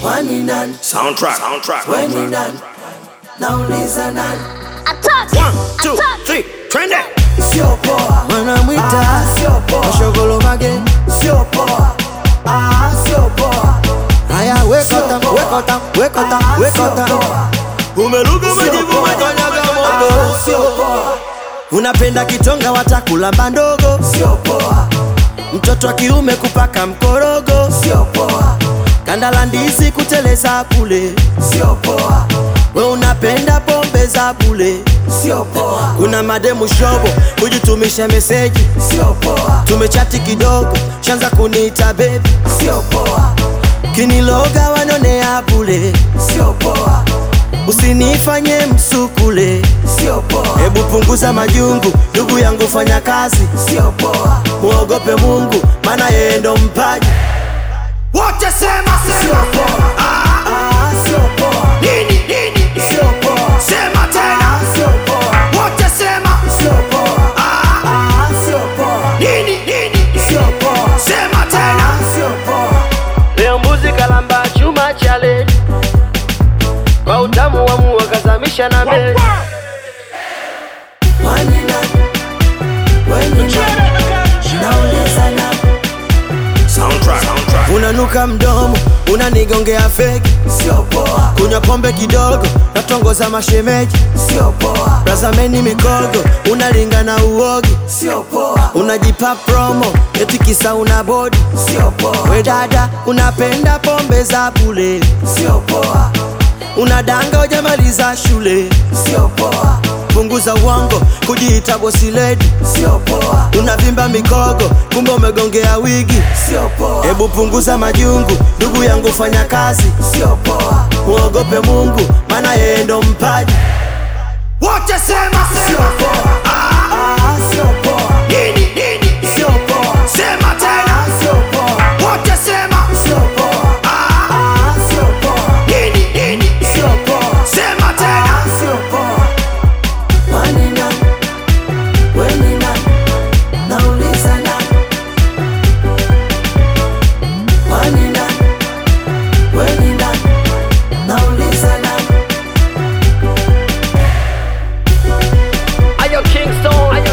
Wani nani? Soundtrack. Weni nani? Nauliza nani? 1, 2, 3, trend it. Sio poa. Wanamwita Sio poa. Mashogolo Mage. Sio poa. Sio poa. Haya wekota. Umeluga majivu makanyaga moto. Sio poa. Unapenda kitonga watakulamba ndogo. Sio poa. Mtoto wa kiume kupaka mkorogo. Sio poa. Kanda la ndizi kuteleza bule. Sio poa. We unapenda pombe za bule. Sio poa. Kuna mademu shobo kujitumisha meseji. Sio poa. Tumechati kidogo shanza kuniita baby. Sio poa. Kiniloga wanonea bule. Sio poa. Usinifanye msukule. Sio poa. Hebu punguza majungu, ndugu yangu fanya kazi. Sio poa. Muogope Mungu, maana yeye ndo mpaji. Wote sema. Sio poa. Sio poa. Nini? Sio poa. Sema tena. Sio poa. Wote sema. Sio poa. Sio poa. Nini? Sio poa. Sema tena. Sio poa. Leo mbuzi kalamba chuma chale. Kwa utamu wa mua kazamisha na mbele. Wani nani? Weni nani? Nauliza nani? Soundtrack. Unanuka mdomo, unanigongea feki. Sio poa. Kunywa pombe kidogo, natongoza mashemeji. Sio poa. Brazameni mikogo, unalinga na uogi. Sio poa. Unajipa promo, eti kisa una body. Sio poa. We dada, unapenda pombe za bule. Sio poa. Unadanga hujamaliza shule. Sio poa. Punguza uongo, kujiita bosi lady. Sio poa. Unavimba mikogo, kumbe umegongea wigi. Sio poa. Hebu punguza majungu, ndugu yangu fanya kazi. Sio poa. Muogope Mungu, maana yeye ndo mpaji. Wote sema. Sio poa. Sio poa. Nini? Sio poa. Sema tena. Sio poa. Wote sema. Sio poa. Sio poa. Nini? Sio poa. Sema tena. Sio poa. Wani nani? Weni nani? Nauliza nani? Wani nani? Weni nani? Nauliza nani? Ayo Kingston.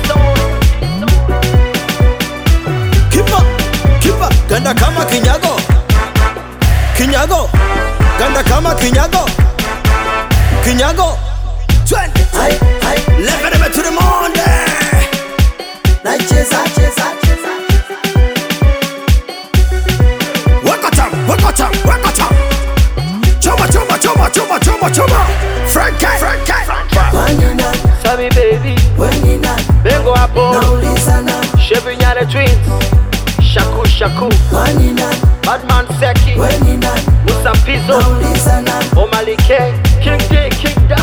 Kipa, ganda kama kinyago. Ganda kama kinyago. Hai, hai. Level to the Monday. Nacheza. Wakata. Choma. Frankie. Wani nani? Sammy baby, Weni nani? Bengo hapo. Nauliza nani? Chevy Nyane twins. Shaku. Wani nani? Badman Seki. Weni nani? Musa Pizzo. Nauliza nani? Omali K. King D.